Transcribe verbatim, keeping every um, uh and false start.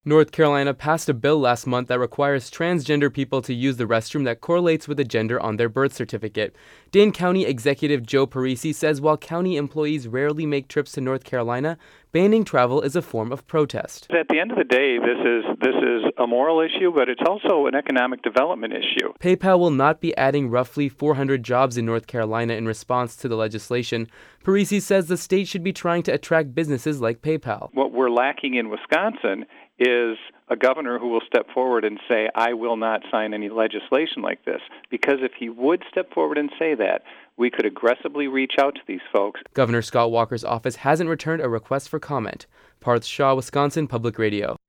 North Carolina passed a bill last month that requires transgender people to use the restroom that correlates with the gender on their birth certificate. Dane County Executive Joe Parisi says while county employees rarely make trips to North Carolina, banning travel is a form of protest. At the end of the day, this is this is a moral issue, but it's also an economic development issue. PayPal will not be adding roughly four hundred jobs in North Carolina in response to the legislation. Parisi says the state should be trying to attract businesses like PayPal. What we're lacking in Wisconsin is a governor who will step forward and say, I will not sign any legislation like this. Because if he would step forward and say that, we could aggressively reach out to these folks. Governor Scott Walker's office hasn't returned a request for comment. Parth Shah, Wisconsin Public Radio.